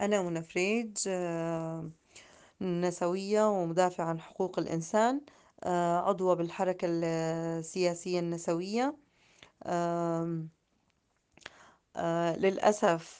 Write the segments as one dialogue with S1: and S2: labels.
S1: أنا منى فريج، نسوية ومدافعة عن حقوق الإنسان، عضوة بالحركة السياسية النسوية. آم، للأسف،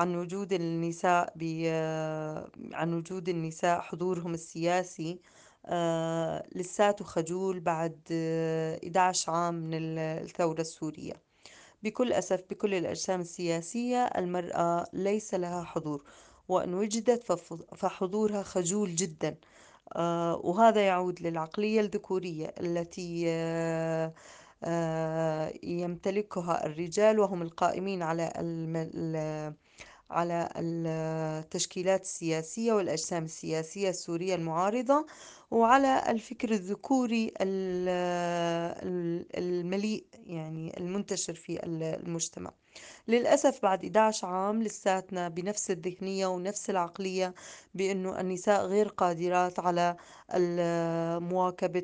S1: عن وجود النساء حضورهم السياسي لساته خجول بعد 11 عام من الثورة السورية. بكل أسف بكل الأجسام السياسية المرأة ليس لها حضور، وإن وجدت فحضورها خجول جدا. وهذا يعود للعقلية الذكورية التي يمتلكها الرجال، وهم القائمين على التشكيلات السياسية والأجسام السياسية السورية المعارضة، وعلى الفكر الذكوري المليء، يعني المنتشر في المجتمع. للأسف بعد 11 عام لساتنا بنفس الذهنية ونفس العقلية، بأنه النساء غير قادرات على مواكبة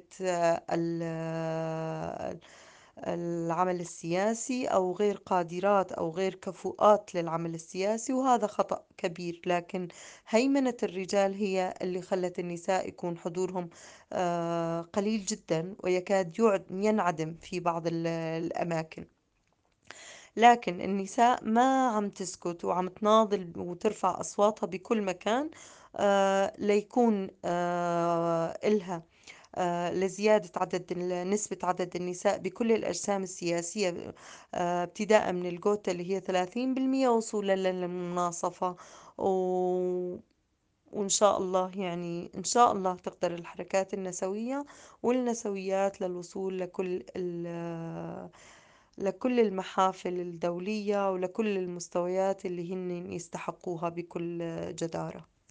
S1: العمل السياسي، أو غير قادرات أو غير كفؤات للعمل السياسي، وهذا خطأ كبير. لكن هيمنة الرجال هي اللي خلت النساء يكون حضورهم قليل جدا، ويكاد ينعدم في بعض الأماكن. لكن النساء ما عم تسكت، وعم تناضل وترفع أصواتها بكل مكان، ليكون إلها لزيادة نسبة عدد النساء بكل الأجسام السياسية، ابتداء من الكوتا اللي هي 30% وصولا للمناصفة. و... وإن شاء الله، يعني إن شاء الله تقدر الحركات النسوية والنسويات للوصول لكل المحافل الدولية ولكل المستويات اللي هن يستحقوها بكل جدارة.